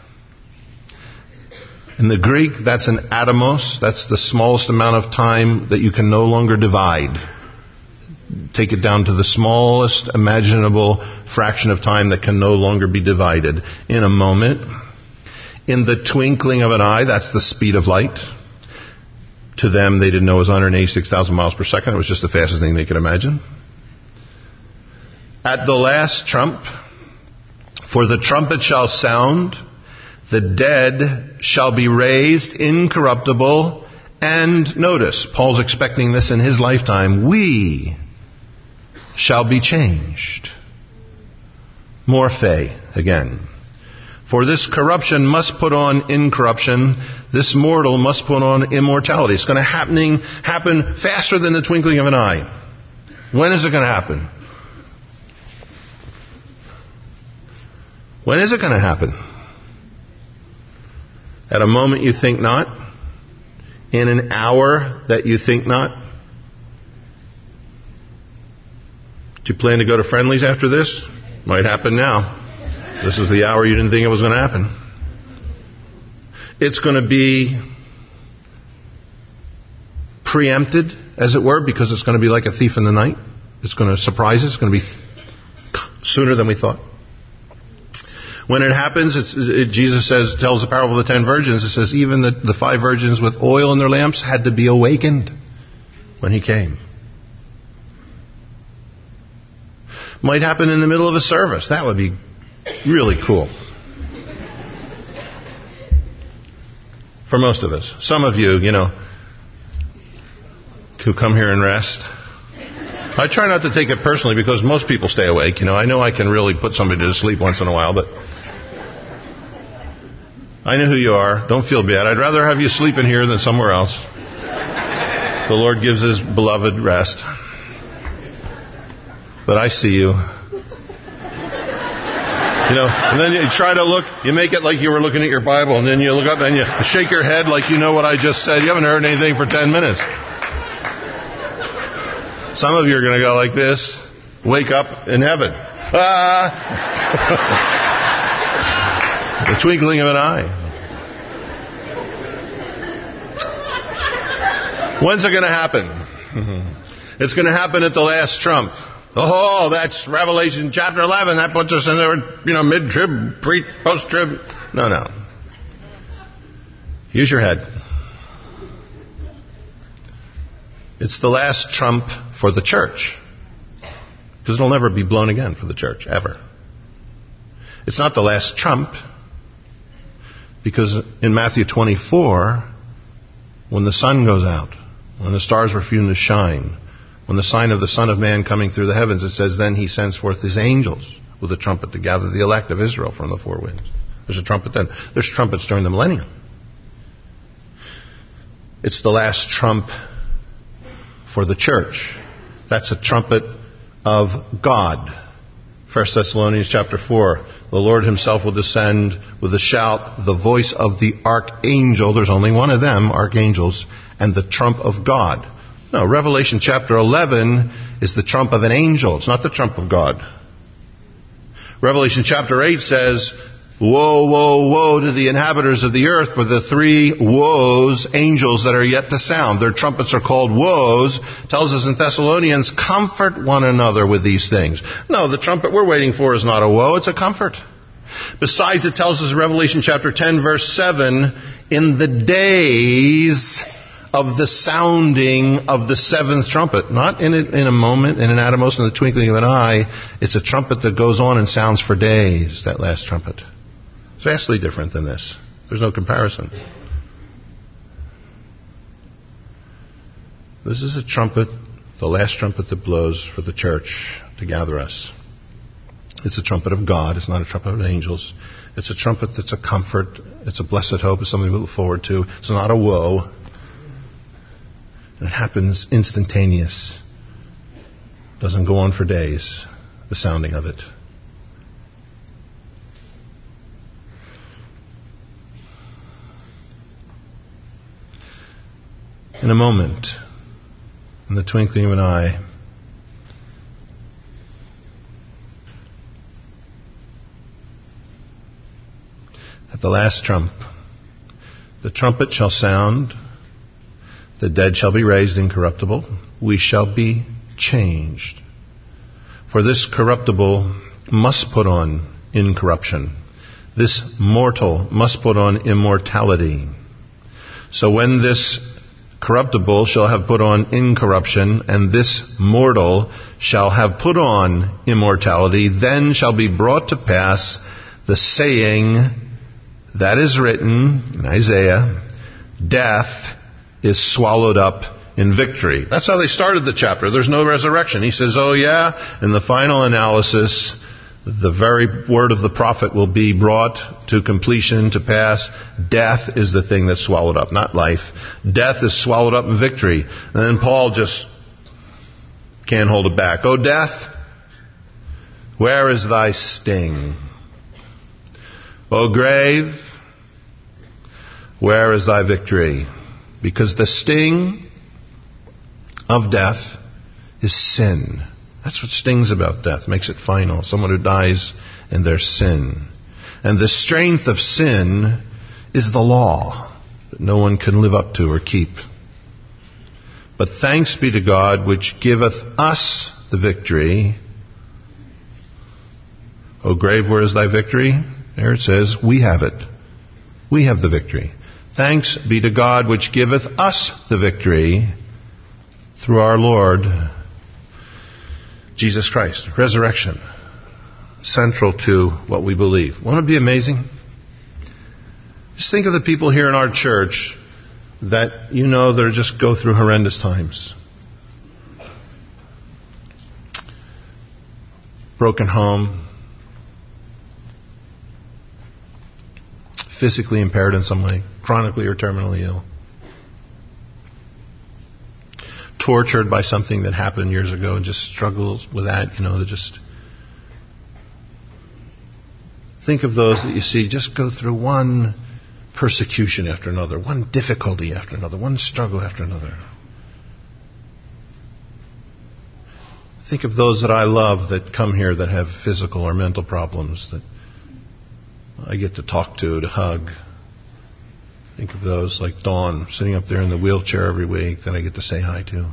In the Greek, that's an atomos. That's the smallest amount of time that you can no longer divide. Take it down to the smallest imaginable fraction of time that can no longer be divided. In a moment. In the twinkling of an eye, that's the speed of light. To them, they didn't know it was 186,000 miles per second. It was just the fastest thing they could imagine. At the last trump, for the trumpet shall sound, the dead shall be raised incorruptible, and notice, Paul's expecting this in his lifetime, we shall be changed. Morphe, again. For this corruption must put on incorruption, this mortal must put on immortality. It's going to happen faster than the twinkling of an eye. When is it going to happen? When is it going to happen? At a moment you think not? In an hour that you think not? Do you plan to go to Friendly's after this? Might happen now. This is the hour you didn't think it was going to happen. It's going to be preempted, as it were, because it's going to be like a thief in the night. It's going to surprise us. It's going to be sooner than we thought. When it happens, Jesus tells the parable of the 10 virgins. It says even the 5 virgins with oil in their lamps had to be awakened when he came. Might happen in the middle of a service. That would be really cool. For most of us. Some of you, who come here and rest. I try not to take it personally because most people stay awake. I know I can really put somebody to sleep once in a while, but I know who you are. Don't feel bad. I'd rather have you sleep in here than somewhere else. The Lord gives His beloved rest. But I see you. And then you try to look, you make it like you were looking at your Bible, and then you look up and you shake your head like you know what I just said. You haven't heard anything for 10 minutes. Some of you are going to go like this, wake up in heaven. The twinkling of an eye. When's it going to happen? It's going to happen at the last trump. Oh, that's Revelation chapter 11. That puts us in there, mid-trib, post-trib. No. Use your head. It's the last trump for the church. Because it'll never be blown again for the church, ever. It's not the last trump. Because in Matthew 24, when the sun goes out, when the stars refuse to shine, when the sign of the Son of Man coming through the heavens, it says, then He sends forth His angels with a trumpet to gather the elect of Israel from the four winds. There's a trumpet then. There's trumpets during the millennium. It's the last trump for the church. That's a trumpet of God 1 Thessalonians chapter 4, the Lord himself will descend with a shout, the voice of the archangel, there's only one of them, archangels, and the trump of God. No, Revelation chapter 11 is the trump of an angel. It's not the trump of God. Revelation chapter 8 says, woe, woe, woe to the inhabitants of the earth, with the three woes, angels that are yet to sound. Their trumpets are called woes. Tells us in Thessalonians, comfort one another with these things. No, the trumpet we're waiting for is not a woe, it's a comfort. Besides, it tells us in Revelation chapter 10, verse 7, in the days of the sounding of the seventh trumpet. Not in a moment, in an atomos, in the twinkling of an eye. It's a trumpet that goes on and sounds for days, that last trumpet. It's vastly different than this. There's no comparison. This is a trumpet, the last trumpet that blows for the church to gather us. It's a trumpet of God. It's not a trumpet of angels. It's a trumpet that's a comfort. It's a blessed hope. It's something we look forward to. It's not a woe. And it happens instantaneous. Doesn't go on for days, the sounding of it. In a moment, in the twinkling of an eye, at the last trump, the trumpet shall sound, the dead shall be raised incorruptible, we shall be changed. For this corruptible must put on incorruption. This mortal must put on immortality. So when this corruptible shall have put on incorruption, and this mortal shall have put on immortality, then shall be brought to pass the saying that is written in Isaiah, death is swallowed up in victory. That's how they started the chapter. There's no resurrection. He says, oh yeah, in the final analysis, the very word of the prophet will be brought to completion, to pass. Death is the thing that's swallowed up, not life. Death is swallowed up in victory. And then Paul just can't hold it back. O death, where is thy sting? O grave, where is thy victory? Because the sting of death is sin. That's what stings about death, makes it final. Someone who dies in their sin. And the strength of sin is the law that no one can live up to or keep. But thanks be to God which giveth us the victory. O grave, where is thy victory? There it says, we have it. We have the victory. Thanks be to God which giveth us the victory through our Lord Jesus Christ. Resurrection. Central to what we believe. Won't it be amazing? Just think of the people here in our church that you know that just go through horrendous times. Broken home. Physically impaired in some way. Chronically or terminally ill. Tortured by something that happened years ago and just struggles with that, they just... Think of those that you see just go through one persecution after another, one difficulty after another, one struggle after another. Think of those that I love that come here that have physical or mental problems that I get to talk to hug. Think of those like Dawn sitting up there in the wheelchair every week that I get to say hi to.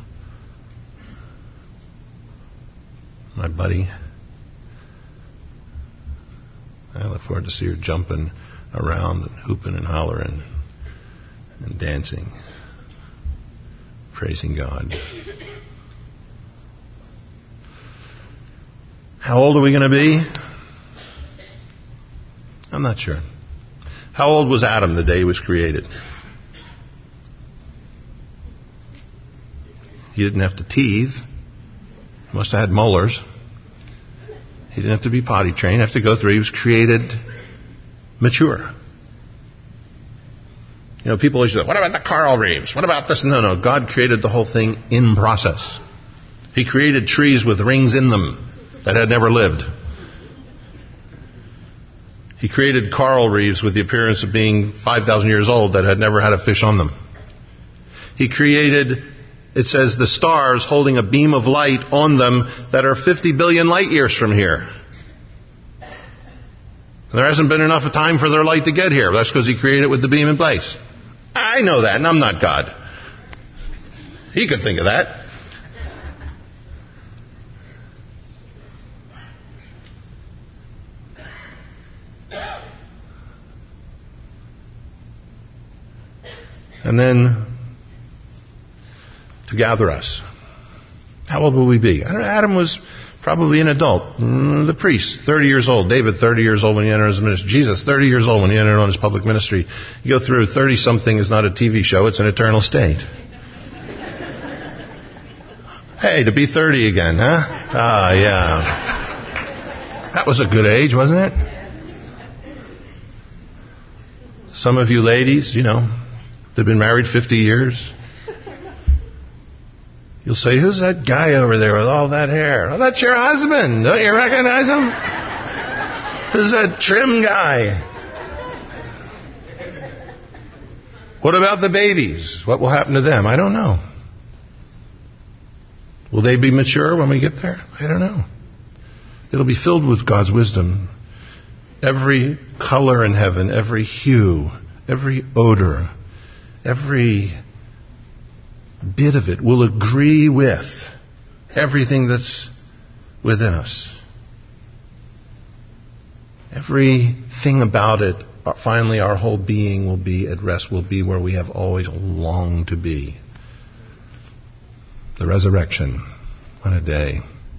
My buddy. I look forward to see her jumping around and hooping and hollering and dancing, praising God. How old are we going to be? I'm not sure. How old was Adam the day he was created? He didn't have to teeth. He must have had molars. He didn't have to be potty trained. Have to go through. He was created mature. People always say, what about the coral reefs? What about this? No. God created the whole thing in process. He created trees with rings in them that had never lived. He created coral reefs with the appearance of being 5,000 years old that had never had a fish on them. He created, it says, the stars holding a beam of light on them that are 50 billion light years from here. And there hasn't been enough time for their light to get here. That's because He created it with the beam in place. I know that, and I'm not God. He could think of that. And then to gather us. How old will we be? I don't know, Adam was probably an adult. The priest, 30 years old. David, 30 years old when he entered his ministry. Jesus, 30 years old when he entered on his public ministry. You go through 30-something is not a TV show, it's an eternal state. Hey, to be 30 again, huh? Ah, yeah. That was a good age, wasn't it? Some of you ladies, they've been married 50 years. You'll say, who's that guy over there with all that hair? Oh, that's your husband. Don't you recognize him? Who's that trim guy? What about the babies? What will happen to them? I don't know. Will they be mature when we get there? I don't know. It'll be filled with God's wisdom. Every color in heaven, every hue, every odor, every bit of it will agree with everything that's within us. Everything about it, finally our whole being will be at rest, will be where we have always longed to be. The resurrection. What a day.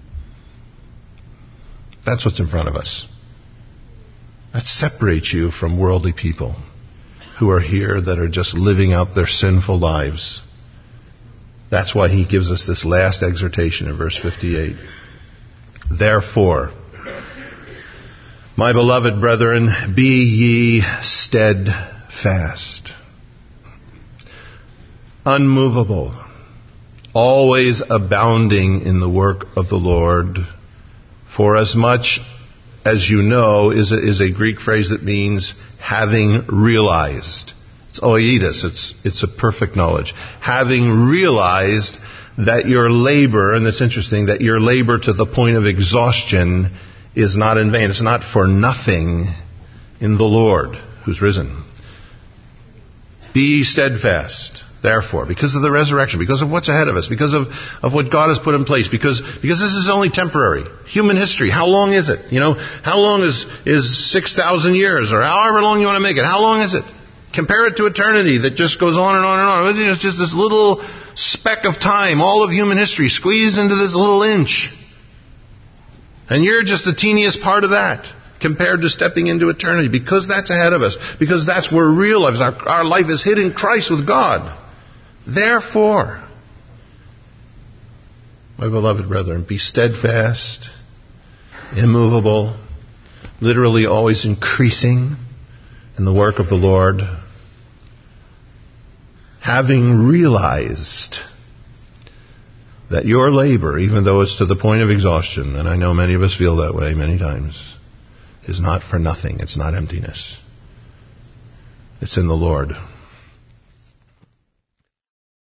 That's what's in front of us. That separates you from worldly people who are here that are just living out their sinful lives. That's why he gives us this last exhortation in verse 58. Therefore, my beloved brethren, be ye steadfast, unmovable, always abounding in the work of the Lord, for as much as you know is a Greek phrase that means having realized. It's oides, it's a perfect knowledge. Having realized that your labor, and it's interesting, that your labor to the point of exhaustion is not in vain. It's not for nothing in the Lord who's risen. Be steadfast, therefore, because of the resurrection, because of what's ahead of us, because of what God has put in place, because this is only temporary. Human history, how long is it? How long is 6,000 years, or however long you want to make it? How long is it? Compare it to eternity that just goes on and on and on. It's just this little speck of time, all of human history, squeezed into this little inch. And you're just the teeniest part of that compared to stepping into eternity, because that's ahead of us, because that's where real life is. Our life is hid in Christ with God. Therefore, my beloved brethren, be steadfast, immovable, literally always increasing in the work of the Lord, having realized that your labor, even though it's to the point of exhaustion, and I know many of us feel that way many times, is not for nothing. It's not emptiness. It's in the Lord.